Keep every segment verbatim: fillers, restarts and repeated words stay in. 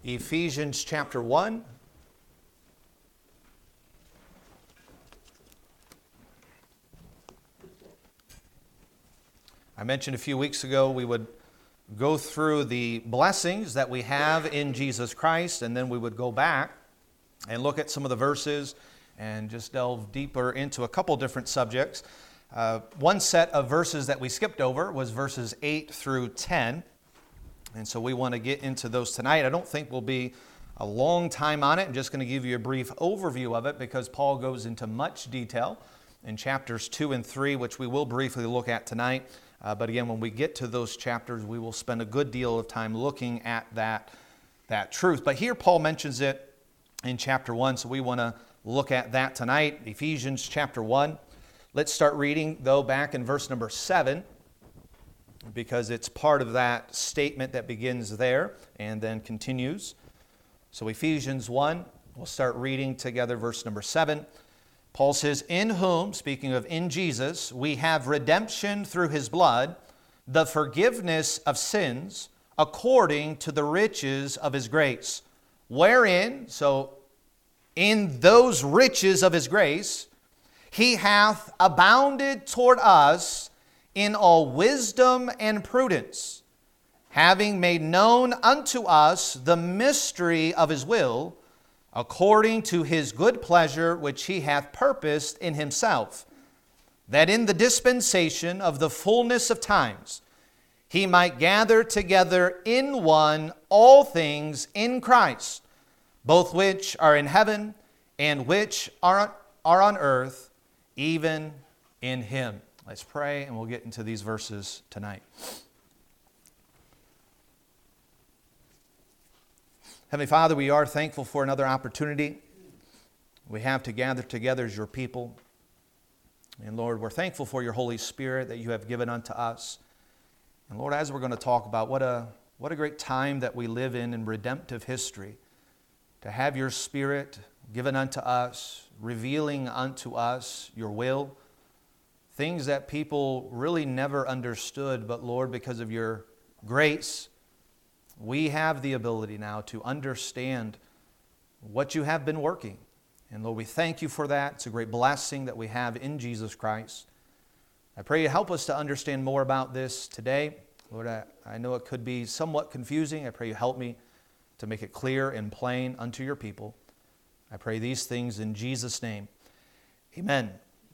Ephesians chapter one. I mentioned a few weeks ago we would go through the blessings that we have in Jesus Christ, and then we would go back and look at some of the verses and just delve deeper into a couple different subjects. Uh, one set of verses that we skipped over was verses eight through ten, and so we want to get into those tonight. I don't think we'll be a long time on it. I'm just going to give you a brief overview of it because Paul goes into much detail in chapters two and three, which we will briefly look at tonight. Uh, but again, when we get to those chapters, we will spend a good deal of time looking at that, that truth. But here Paul mentions it in chapter one, so we want to look at that tonight. Ephesians chapter one. Let's start reading, though, back in verse number seven, because it's part of that statement that begins there and then continues. So Ephesians one, we'll start reading together verse number seven. Paul says, "In whom," speaking of in Jesus, "we have redemption through His blood, the forgiveness of sins, according to the riches of His grace. Wherein," so in those riches of His grace, "He hath abounded toward us in all wisdom and prudence, having made known unto us the mystery of His will, according to His good pleasure, which He hath purposed in Himself, that in the dispensation of the fullness of times He might gather together in one all things in Christ, both which are in heaven and which are, are on earth, even in Him." Let's pray, and we'll get into these verses tonight. Heavenly Father, we are thankful for another opportunity we have to gather together as your people. And Lord, we're thankful for your Holy Spirit that you have given unto us. And Lord, as we're going to talk about what a, what a great time that we live in in redemptive history, to have your Spirit given unto us, revealing unto us your will, things that people really never understood, but Lord, because of your grace, we have the ability now to understand what you have been working. And Lord, we thank you for that. It's a great blessing that we have in Jesus Christ. I pray you help us to understand more about this today. Lord, I, I know it could be somewhat confusing. I pray you help me to make it clear and plain unto your people. I pray these things in Jesus' name. Amen.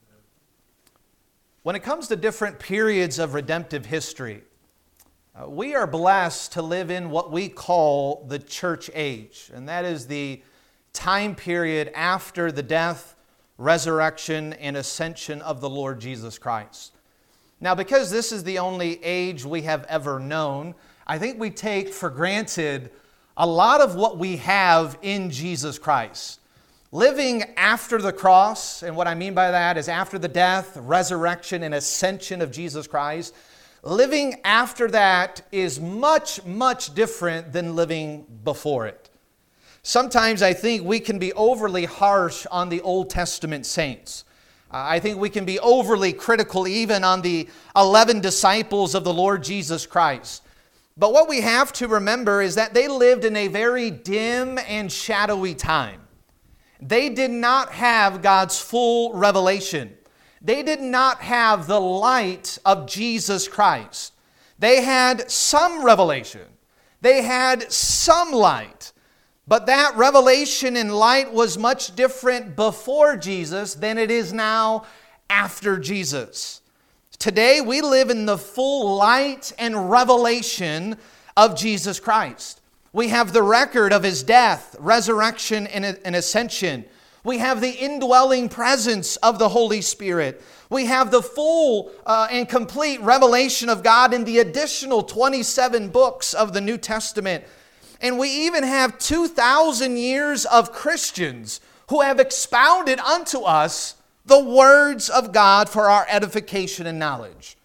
When it comes to different periods of redemptive history, Uh, we are blessed to live in what we call the church age, and that is the time period after the death, resurrection, and ascension of the Lord Jesus Christ. Now, because this is the only age we have ever known, I think we take for granted a lot of what we have in Jesus Christ. Living after the cross, and what I mean by that is after the death, resurrection, and ascension of Jesus Christ, living after that is much, much different than living before it. Sometimes I think we can be overly harsh on the Old Testament saints. Uh, I think we can be overly critical even on the eleven disciples of the Lord Jesus Christ. But what we have to remember is that they lived in a very dim and shadowy time. They did not have God's full revelation. They did not have the light of Jesus Christ. They had some revelation. They had some light. But that revelation and light was much different before Jesus than it is now after Jesus. Today we live in the full light and revelation of Jesus Christ. We have the record of His death, resurrection, and ascension. We have the indwelling presence of the Holy Spirit. We have the full uh, and complete revelation of God in the additional twenty-seven books of the New Testament. And we even have two thousand years of Christians who have expounded unto us the words of God for our edification and knowledge.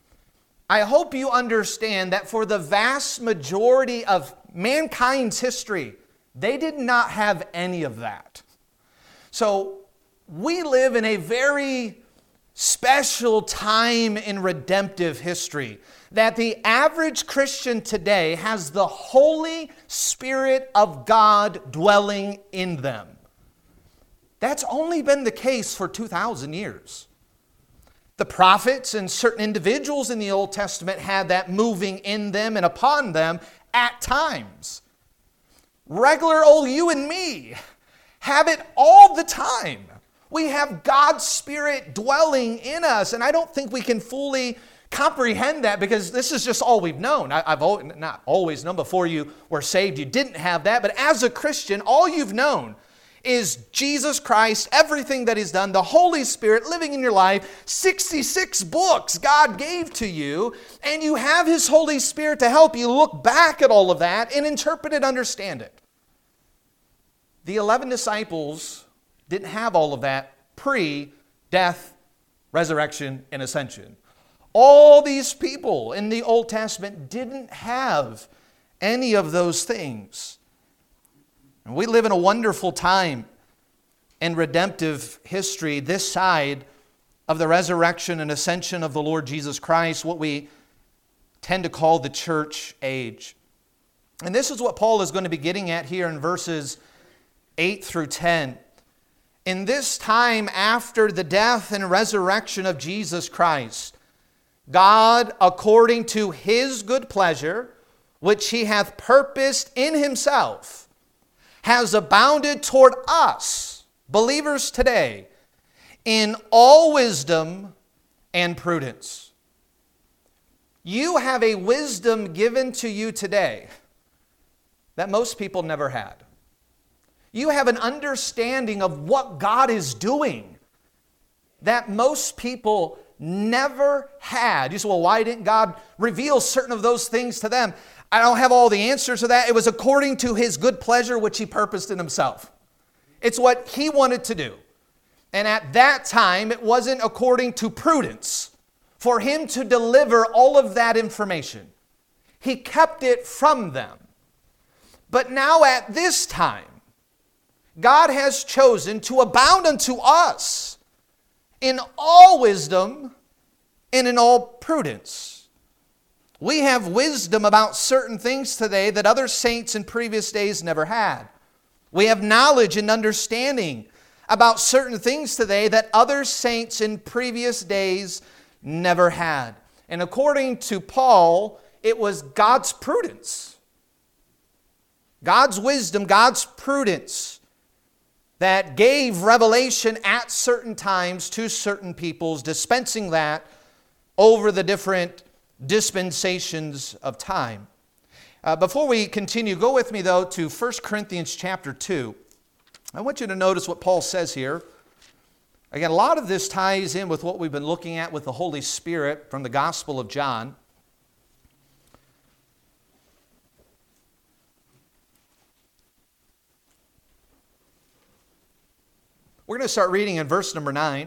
I hope you understand that for the vast majority of mankind's history, they did not have any of that. So we live in a very special time in redemptive history that the average Christian today has the Holy Spirit of God dwelling in them. That's only been the case for two thousand years. The prophets and certain individuals in the Old Testament had that moving in them and upon them at times. Regular old you and me have it all the time. We have God's Spirit dwelling in us, and I don't think we can fully comprehend that because this is just all we've known. I, I've always, not always known. Before you were saved, you didn't have that, but as a Christian, all you've known is Jesus Christ, everything that He's done, the Holy Spirit living in your life, sixty-six books God gave to you, and you have His Holy Spirit to help you look back at all of that and interpret it, understand it. The eleven disciples didn't have all of that pre-death, resurrection, and ascension. All these people in the Old Testament didn't have any of those things. And we live in a wonderful time in redemptive history this side of the resurrection and ascension of the Lord Jesus Christ, what we tend to call the church age. And this is what Paul is going to be getting at here in verses eight through ten. In this time after the death and resurrection of Jesus Christ, God, according to His good pleasure, which He hath purposed in Himself, has abounded toward us, believers today, in all wisdom and prudence. You have a wisdom given to you today that most people never had. You have an understanding of what God is doing that most people never had. You say, well, why didn't God reveal certain of those things to them? I don't have all the answers to that. It was according to His good pleasure, which He purposed in Himself. It's what He wanted to do. And at that time, it wasn't according to prudence for Him to deliver all of that information. He kept it from them. But now at this time, God has chosen to abound unto us in all wisdom and in all prudence. We have wisdom about certain things today that other saints in previous days never had. We have knowledge and understanding about certain things today that other saints in previous days never had. And according to Paul, it was God's prudence, God's wisdom, God's prudence that gave revelation at certain times to certain peoples, dispensing that over the different dispensations of time. Uh, before we continue, go with me though to First Corinthians chapter two. I want you to notice what Paul says here. Again, a lot of this ties in with what we've been looking at with the Holy Spirit from the Gospel of John. We're going to start reading in verse number nine.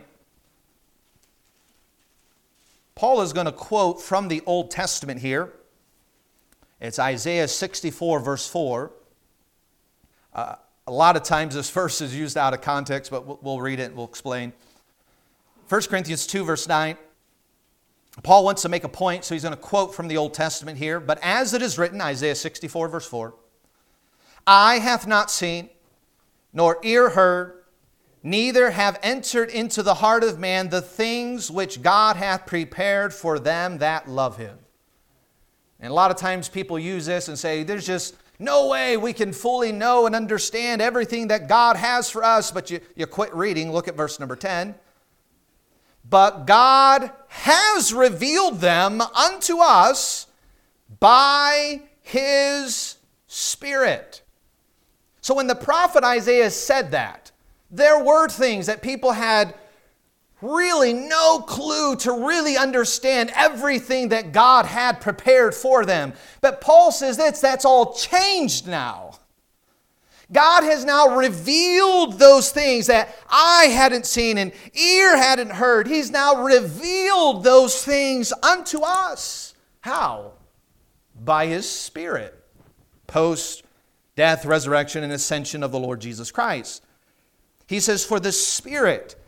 Paul is going to quote from the Old Testament here. It's Isaiah sixty-four, verse four. Uh, a lot of times this verse is used out of context, but we'll, we'll read it and we'll explain. First Corinthians two, verse nine. Paul wants to make a point, so he's going to quote from the Old Testament here. But as it is written, Isaiah sixty-four, verse four, eye hath not seen, nor ear heard, neither have entered into the heart of man the things which God hath prepared for them that love Him. And a lot of times people use this and say, there's just no way we can fully know and understand everything that God has for us. But you, you quit reading. Look at verse number ten. But God has revealed them unto us by His Spirit. So when the prophet Isaiah said that, there were things that people had really no clue to really understand everything that God had prepared for them. But Paul says that's, that's all changed now. God has now revealed those things that eye hadn't seen and ear hadn't heard. He's now revealed those things unto us. How? By His Spirit. Post death, resurrection, and ascension of the Lord Jesus Christ. He says, for the Spirit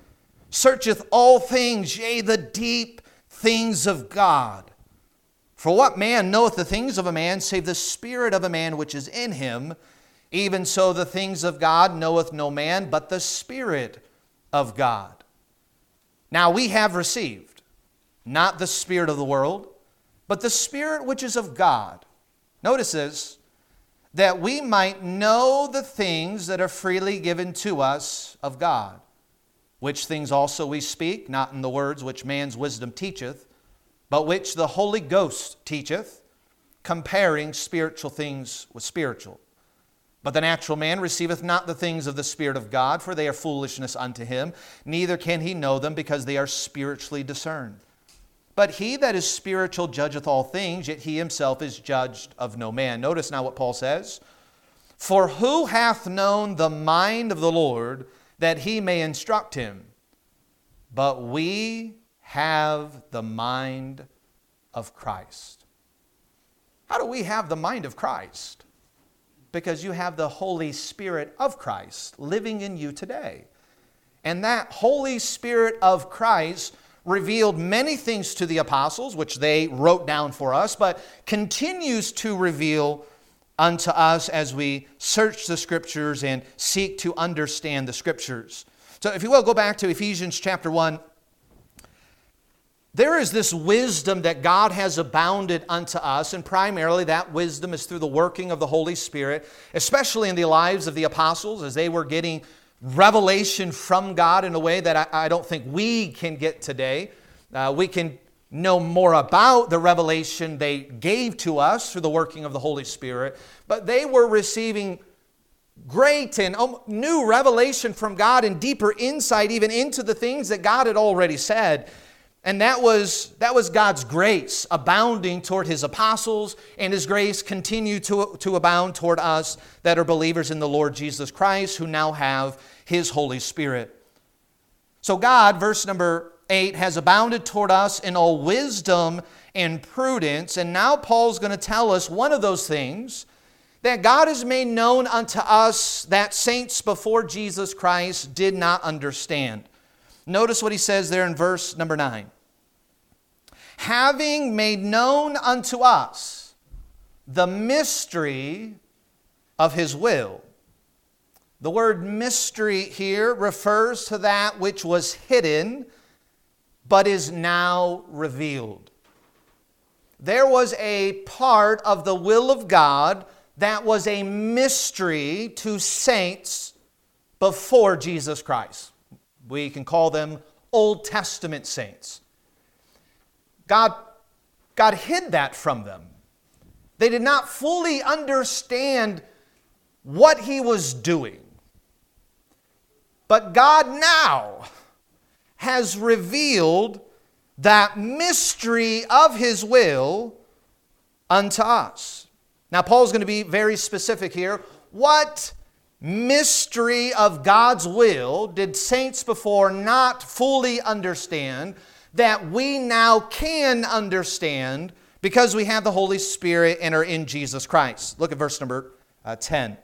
searcheth all things, yea, the deep things of God. For what man knoweth the things of a man, save the spirit of a man which is in him? Even so the things of God knoweth no man, but the Spirit of God. Now we have received, not the spirit of the world, but the Spirit which is of God. Notice this, that we might know the things that are freely given to us of God, which things also we speak, not in the words which man's wisdom teacheth, but which the Holy Ghost teacheth, comparing spiritual things with spiritual. But the natural man receiveth not the things of the Spirit of God, for they are foolishness unto him, neither can he know them, because they are spiritually discerned. But he that is spiritual judgeth all things, yet he himself is judged of no man. Notice now what Paul says. For who hath known the mind of the Lord, that he may instruct him? But we have the mind of Christ. How do we have the mind of Christ? Because you have the Holy Spirit of Christ living in you today. And that Holy Spirit of Christ revealed many things to the apostles, which they wrote down for us, but continues to reveal unto us as we search the Scriptures and seek to understand the Scriptures. So if you will, go back to Ephesians chapter one. There is this wisdom that God has abounded unto us, and primarily that wisdom is through the working of the Holy Spirit, especially in the lives of the apostles as they were getting revelation from God in a way that I, I don't think we can get today. Uh, we can know more about the revelation they gave to us through the working of the Holy Spirit, but they were receiving great and new revelation from God and deeper insight even into the things that God had already said. And that was, that was God's grace abounding toward His apostles, and His grace continued to, to abound toward us that are believers in the Lord Jesus Christ, who now have His Holy Spirit. So God, verse number eight, has abounded toward us in all wisdom and prudence. And now Paul's going to tell us one of those things that God has made known unto us that saints before Jesus Christ did not understand. Notice what he says there in verse number nine. Having made known unto us the mystery of His will. The word mystery here refers to that which was hidden, but is now revealed. There was a part of the will of God that was a mystery to saints before Jesus Christ. We can call them Old Testament saints. God, God hid that from them. They did not fully understand what He was doing. But God now has revealed that mystery of His will unto us. Now, Paul's going to be very specific here. What mystery of God's will did saints before not fully understand that we now can understand because we have the Holy Spirit and are in Jesus Christ? Look at verse number uh, ten.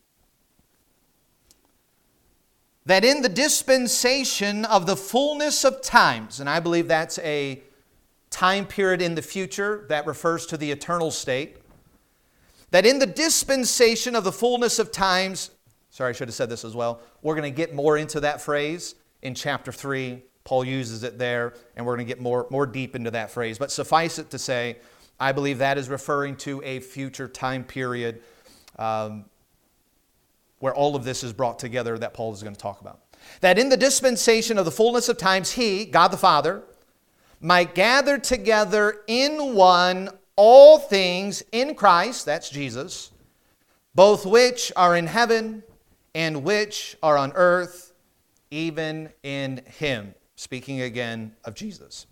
That in the dispensation of the fullness of times, and I believe that's a time period in the future that refers to the eternal state, that in the dispensation of the fullness of times, sorry, I should have said this as well, we're going to get more into that phrase in chapter three. Paul uses it there, and we're going to get more, more deep into that phrase. But suffice it to say, I believe that is referring to a future time period um, where all of this is brought together that Paul is going to talk about. That in the dispensation of the fullness of times, He, God the Father, might gather together in one all things in Christ, that's Jesus, both which are in heaven and which are on earth, even in Him. Speaking again of Jesus.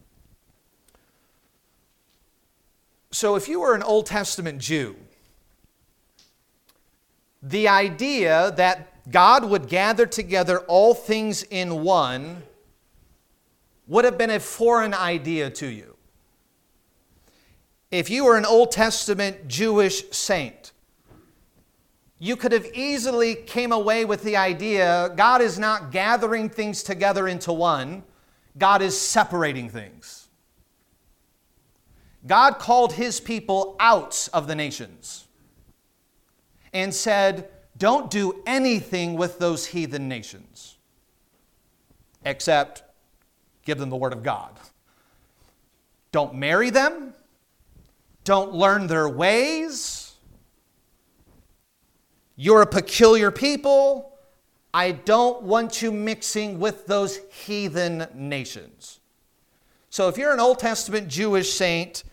So if you were an Old Testament Jew, the idea that God would gather together all things in one would have been a foreign idea to you. If you were an Old Testament Jewish saint, you could have easily came away with the idea God is not gathering things together into one, God is separating things. God called His people out of the nations and said, don't do anything with those heathen nations except give them the Word of God. Don't marry them. Don't learn their ways. You're a peculiar people. I don't want you mixing with those heathen nations. So if you're an Old Testament Jewish saint,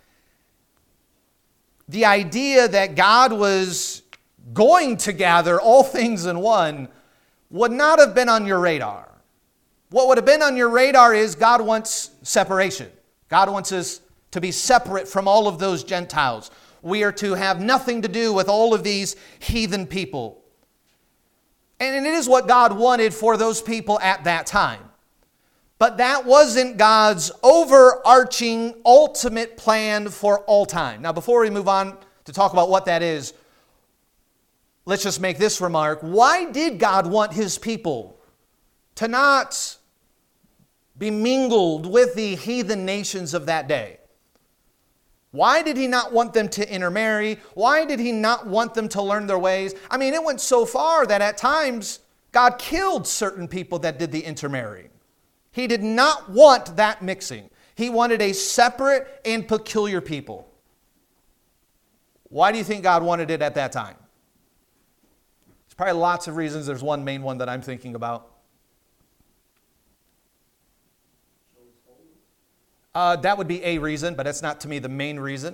the idea that God was going to gather all things in one would not have been on your radar. What would have been on your radar is God wants separation. God wants us to be separate from all of those Gentiles. We are to have nothing to do with all of these heathen people. And it is what God wanted for those people at that time. But that wasn't God's overarching, ultimate plan for all time. Now, before we move on to talk about what that is, let's just make this remark. Why did God want His people to not be mingled with the heathen nations of that day? Why did He not want them to intermarry? Why did He not want them to learn their ways? I mean, it went so far that at times God killed certain people that did the intermarrying. He did not want that mixing. He wanted a separate and peculiar people. Why do you think God wanted it at that time? There's probably lots of reasons. There's one main one that I'm thinking about. Uh, that would be a reason, but that's not to me the main reason.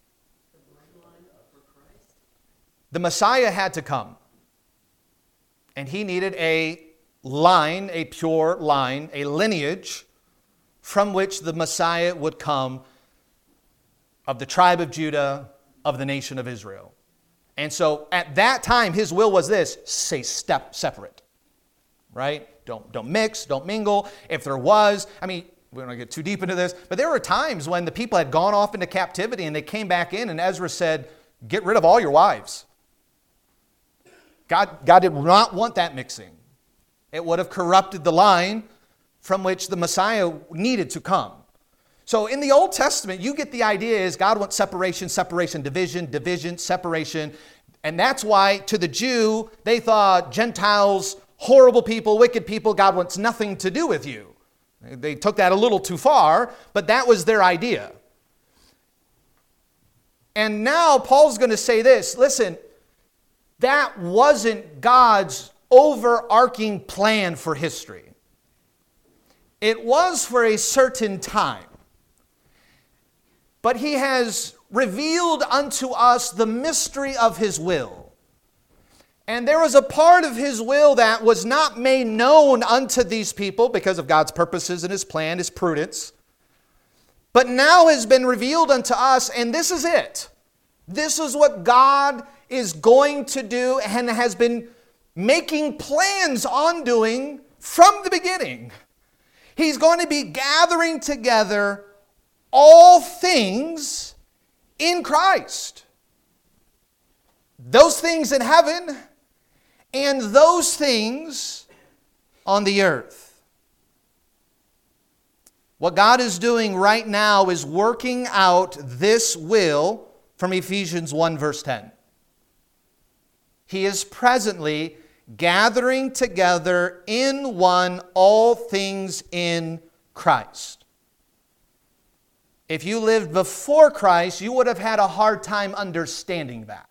The Messiah had to come. And He needed a line, a pure line, a lineage from which the Messiah would come of the tribe of Judah, of the nation of Israel. And so at that time, His will was this: stay step separate. Right? Don't, don't mix, don't mingle. If there was, I mean, we don't want to get too deep into this, but there were times when the people had gone off into captivity and they came back in, and Ezra said, get rid of all your wives. God, God did not want that mixing. It would have corrupted the line from which the Messiah needed to come. So in the Old Testament, you get the idea is God wants separation, separation, division, division, separation. And that's why to the Jew, they thought Gentiles, horrible people, wicked people, God wants nothing to do with you. They took that a little too far, but that was their idea. And now Paul's going to say this, listen, that wasn't God's overarching plan for history. It was for a certain time. But He has revealed unto us the mystery of His will. And there was a part of His will that was not made known unto these people because of God's purposes and His plan, His prudence. But now has been revealed unto us, and this is it. This is what God is going to do and has been making plans on doing from the beginning. He's going to be gathering together all things in Christ. Those things in heaven and those things on the earth. What God is doing right now is working out this will from Ephesians one verse ten. He is presently gathering together in one all things in Christ. If you lived before Christ, you would have had a hard time understanding that.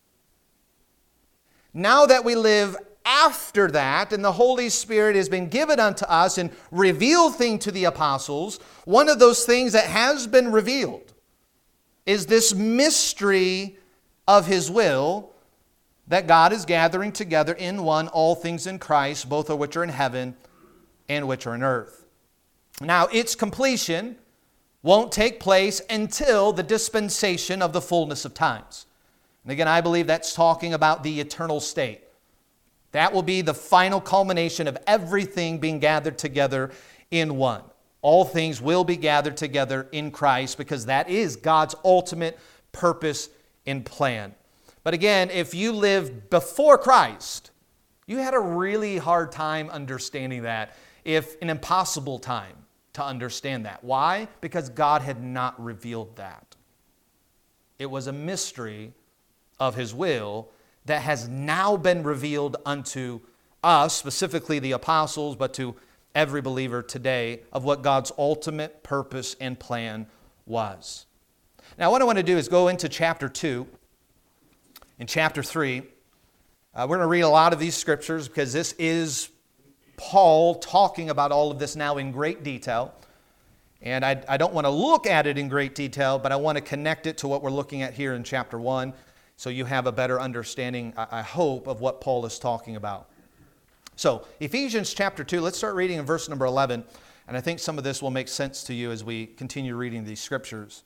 Now that we live after that, and the Holy Spirit has been given unto us and revealed things to the apostles, one of those things that has been revealed is this mystery of His will, that God is gathering together in one all things in Christ, both of which are in heaven and which are in earth. Now, its completion won't take place until the dispensation of the fullness of times. And again, I believe that's talking about the eternal state. That will be the final culmination of everything being gathered together in one. All things will be gathered together in Christ because that is God's ultimate purpose and plan. But again, if you lived before Christ, you had a really hard time understanding that, if an impossible time to understand that. Why? Because God had not revealed that. It was a mystery of His will that has now been revealed unto us, specifically the apostles, but to every believer today, of what God's ultimate purpose and plan was. Now, what I want to do is go into chapter two. In chapter three, uh, we're going to read a lot of these scriptures because this is Paul talking about all of this now in great detail. And I, I don't want to look at it in great detail, but I want to connect it to what we're looking at here in chapter one, so you have a better understanding, I, I hope, of what Paul is talking about. So, Ephesians chapter two, let's start reading in verse number eleven, and I think some of this will make sense to you as we continue reading these scriptures.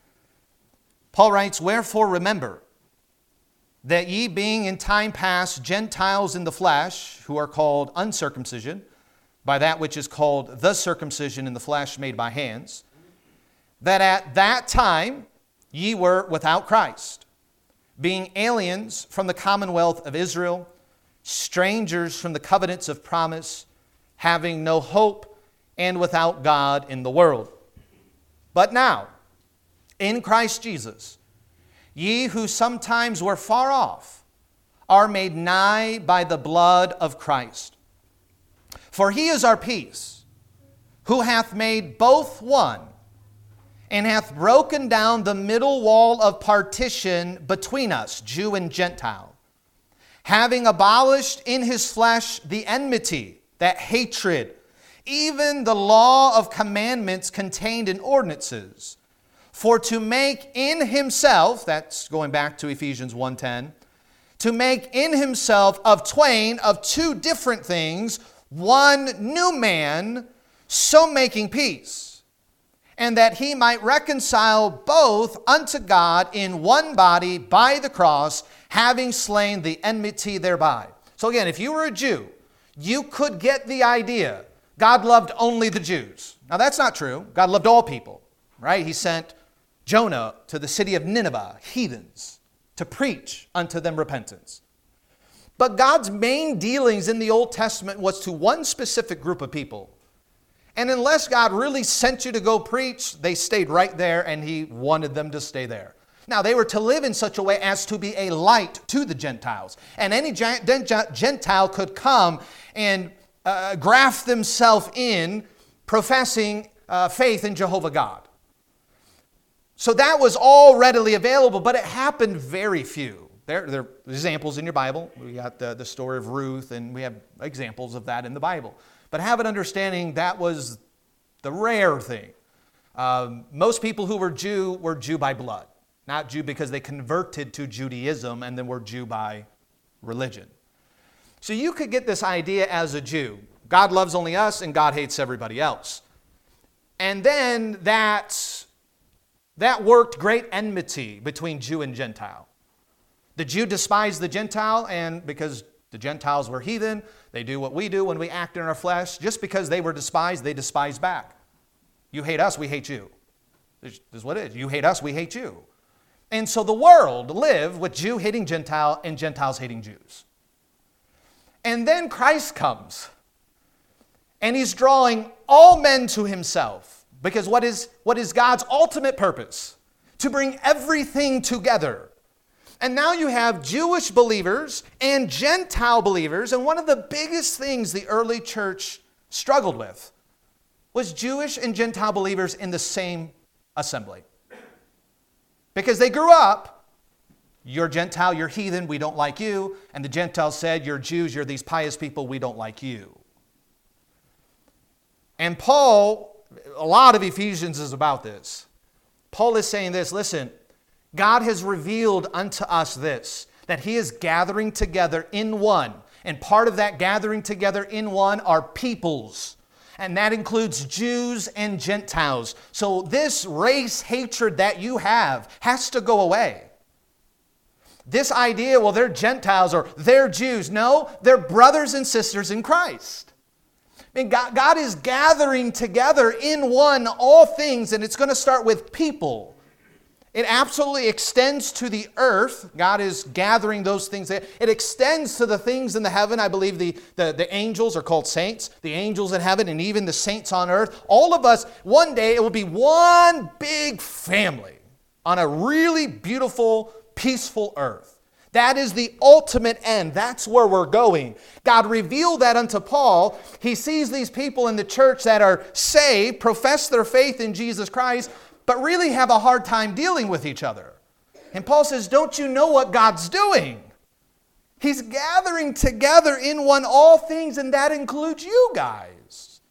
Paul writes, "Wherefore remember, that ye being in time past Gentiles in the flesh, who are called uncircumcision, by that which is called the circumcision in the flesh made by hands, that at that time ye were without Christ, being aliens from the commonwealth of Israel, strangers from the covenants of promise, having no hope, and without God in the world. But now, in Christ Jesus, ye who sometimes were far off are made nigh by the blood of Christ. For He is our peace, who hath made both one, and hath broken down the middle wall of partition between us, Jew and Gentile, having abolished in His flesh the enmity, that hatred, even the law of commandments contained in ordinances, for to make in Himself," that's going back to Ephesians one ten, "to make in Himself of twain, of two different things, one new man, so making peace, and that He might reconcile both unto God in one body by the cross, having slain the enmity thereby." So again, if you were a Jew, you could get the idea God loved only the Jews. Now that's not true. God loved all people, right? He sent Jonah to the city of Nineveh, heathens, to preach unto them repentance. But God's main dealings in the Old Testament was to one specific group of people. And unless God really sent you to go preach, they stayed right there, and He wanted them to stay there. Now, they were to live in such a way as to be a light to the Gentiles. And any Gentile could come and uh, graft themselves in, professing uh, faith in Jehovah God. So that was all readily available, but it happened very few. There, there are examples in your Bible. We got the, the story of Ruth, and we have examples of that in the Bible. But have an understanding that was the rare thing. Um, most people who were Jew were Jew by blood, not Jew because they converted to Judaism and then were Jew by religion. So you could get this idea as a Jew. God loves only us and God hates everybody else. And then that, that worked great enmity between Jew and Gentile. The Jew despised the Gentile, and because the Gentiles were heathen, they do what we do when we act in our flesh. Just because they were despised, they despise back. You hate us, we hate you. This is what it is. You hate us, we hate you. And so the world lived with Jew hating Gentile and Gentiles hating Jews. And then Christ comes, and He's drawing all men to Himself. Because what is, what is God's ultimate purpose? To bring everything together. And now you have Jewish believers and Gentile believers. And one of the biggest things the early church struggled with was Jewish and Gentile believers in the same assembly. Because they grew up, you're Gentile, you're heathen, we don't like you. And the Gentiles said, you're Jews, you're these pious people, we don't like you. And Paul, a lot of Ephesians is about this. Paul is saying this, listen, God has revealed unto us this, that He is gathering together in one. And part of that gathering together in one are peoples. And that includes Jews and Gentiles. So this race hatred that you have has to go away. This idea, well, they're Gentiles or they're Jews. No, they're brothers and sisters in Christ. I mean, God, God is gathering together in one all things, and it's going to start with people. It absolutely extends to the earth. God is gathering those things. It extends to the things in the heaven. I believe the, the, the angels are called saints. The angels in heaven and even the saints on earth. All of us, one day it will be one big family on a really beautiful, peaceful earth. That is the ultimate end. That's where we're going. God revealed that unto Paul. He sees these people in the church that are saved, profess their faith in Jesus Christ, but really have a hard time dealing with each other. And Paul says, don't you know what God's doing? He's gathering together in one all things, and that includes you guys.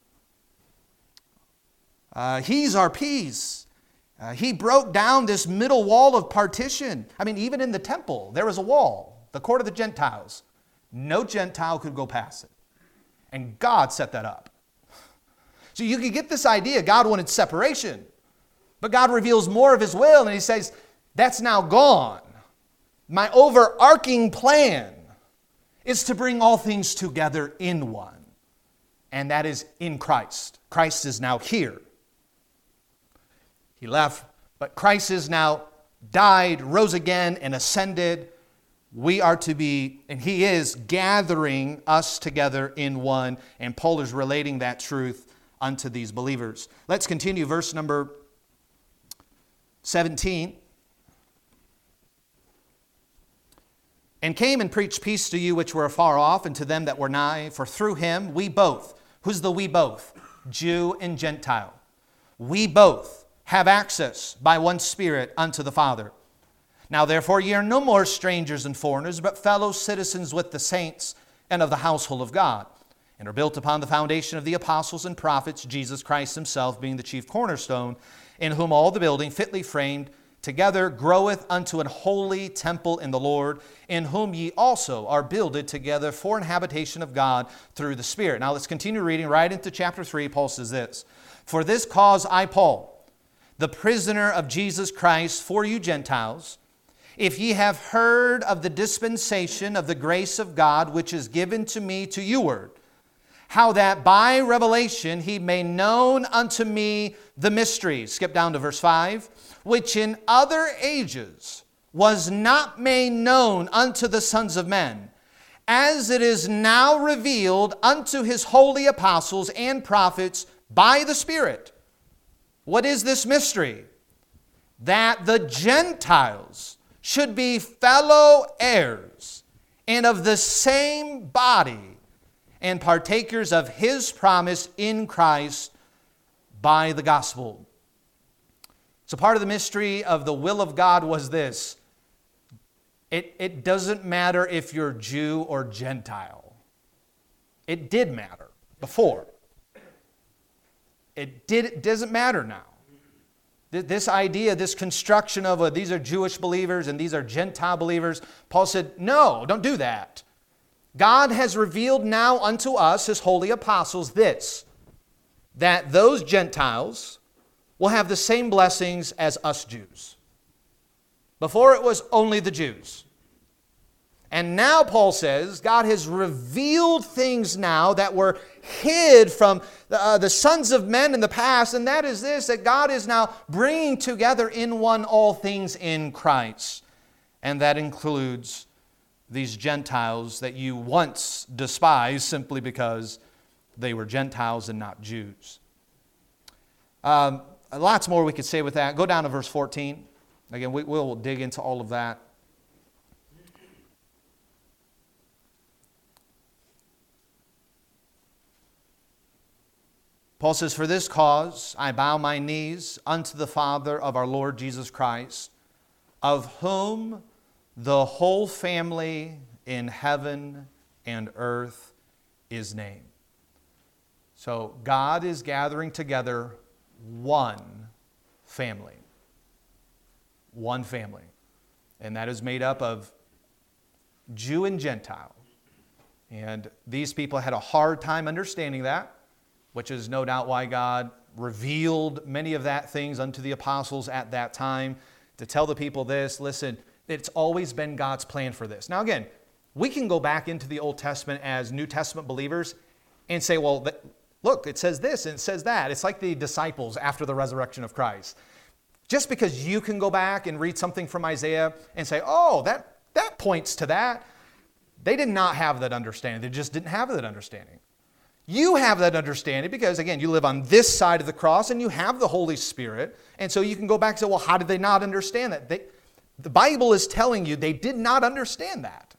Uh, he's our peace. Uh, he broke down this middle wall of partition. I mean, even in the temple, there was a wall, the court of the Gentiles. No Gentile could go past it. And God set that up. So you can get this idea, God wanted separation. But God reveals more of His will, and He says, that's now gone. My overarching plan is to bring all things together in one. And that is in Christ. Christ is now here. He left, but Christ is now died, rose again, and ascended. We are to be, and He is gathering us together in one. And Paul is relating that truth unto these believers. Let's continue verse number seventeen. And came and preached peace to you which were afar off, and to them that were nigh. For through Him we both, who's the we both? Jew and Gentile. We both have access by one Spirit unto the Father. Now therefore ye are no more strangers and foreigners, but fellow citizens with the saints and of the household of God, and are built upon the foundation of the apostles and prophets, Jesus Christ Himself being the chief cornerstone, in whom all the building fitly framed together groweth unto an holy temple in the Lord, in whom ye also are builded together for an habitation of God through the Spirit. Now let's continue reading right into chapter three. Paul says this, For this cause I, Paul, the prisoner of Jesus Christ for you Gentiles, if ye have heard of the dispensation of the grace of God, which is given to me to youward, how that by revelation He made known unto me the mysteries, skip down to verse five, which in other ages was not made known unto the sons of men, as it is now revealed unto His holy apostles and prophets by the Spirit. What is this mystery? That the Gentiles should be fellow heirs and of the same body, and partakers of His promise in Christ by the gospel. So part of the mystery of the will of God was this. It, it doesn't matter if you're Jew or Gentile. It did matter before. It, did, it doesn't matter now. This idea, this construction of uh, these are Jewish believers and these are Gentile believers, Paul said, no, don't do that. God has revealed now unto us, His holy apostles, this, that those Gentiles will have the same blessings as us Jews. Before it was only the Jews. And now Paul says, God has revealed things now that were hid from uh, the sons of men in the past, and that is this, that God is now bringing together in one all things in Christ. And that includes these Gentiles that you once despised simply because they were Gentiles and not Jews. Um, lots more we could say with that. Go down to verse fourteen. Again, we, we'll dig into all of that. Paul says, For this cause I bow my knees unto the Father of our Lord Jesus Christ, of whom the whole family in heaven and earth is named. So God is gathering together one family. One family. And that is made up of Jew and Gentile. And these people had a hard time understanding that, which is no doubt why God revealed many of that things unto the apostles at that time to tell the people this, listen, it's always been God's plan for this. Now again, we can go back into the Old Testament as New Testament believers and say, well, look, it says this and it says that. It's like the disciples after the resurrection of Christ. Just because you can go back and read something from Isaiah and say, oh, that, that points to that. They did not have that understanding. They just didn't have that understanding. You have that understanding because, again, you live on this side of the cross and you have the Holy Spirit. And so you can go back and say, well, how did they not understand that? They, the Bible is telling you they did not understand that.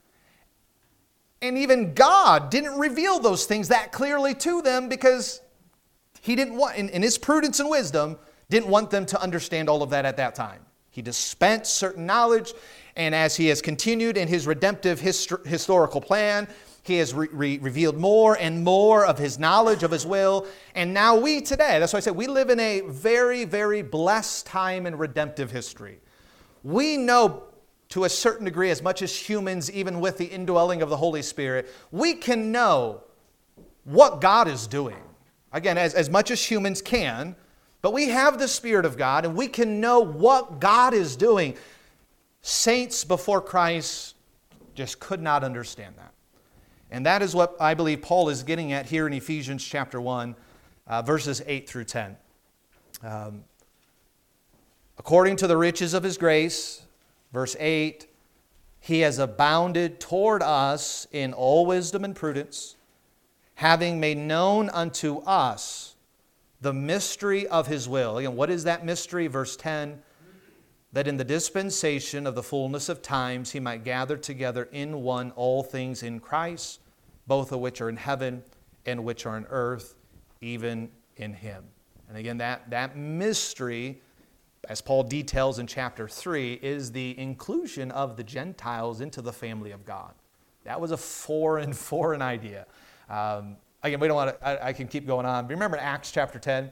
And even God didn't reveal those things that clearly to them because He didn't want, in, in His prudence and wisdom, didn't want them to understand all of that at that time. He dispensed certain knowledge, and as He has continued in His redemptive hist- historical plan, He has re- re- revealed more and more of His knowledge, of His will. And now we today, that's why I said we live in a very, very blessed time in redemptive history. We know to a certain degree, as much as humans, even with the indwelling of the Holy Spirit, we can know what God is doing. Again, as, as much as humans can, but we have the Spirit of God and we can know what God is doing. Saints before Christ just could not understand that. And that is what I believe Paul is getting at here in Ephesians chapter one, uh, verses eight through ten. Um, According to the riches of His grace, verse eight, He has abounded toward us in all wisdom and prudence, having made known unto us the mystery of His will. Again, what is that mystery? Verse ten, that in the dispensation of the fullness of times He might gather together in one all things in Christ, both of which are in heaven and which are on earth, even in Him. And again, that, that mystery, as Paul details in chapter three, is the inclusion of the Gentiles into the family of God. That was a foreign, foreign idea. Um, again, we don't want to, I, I can keep going on. Remember in Acts chapter ten?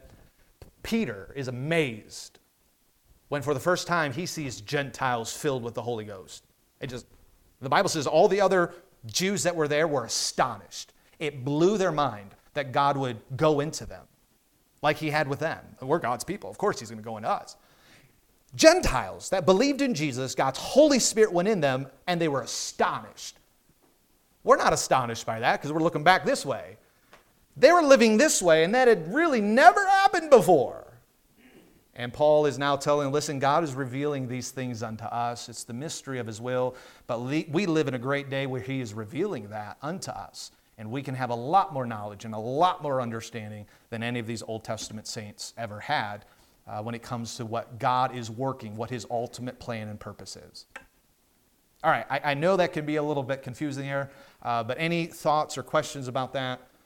Peter is amazed when for the first time he sees Gentiles filled with the Holy Ghost. It just, the Bible says all the other Jews that were there were astonished. It blew their mind that God would go into them like He had with them. We're God's people. Of course He's going to go into us. Gentiles that believed in Jesus, God's Holy Spirit went in them, and they were astonished. We're not astonished by that because we're looking back this way. They were living this way, and that had really never happened before. And Paul is now telling them, listen, God is revealing these things unto us. It's the mystery of His will, but we live in a great day where He is revealing that unto us. And we can have a lot more knowledge and a lot more understanding than any of these Old Testament saints ever had. Uh, when it comes to what God is working, what His ultimate plan and purpose is. All right, I, I know that can be a little bit confusing here, uh, but any thoughts or questions about that?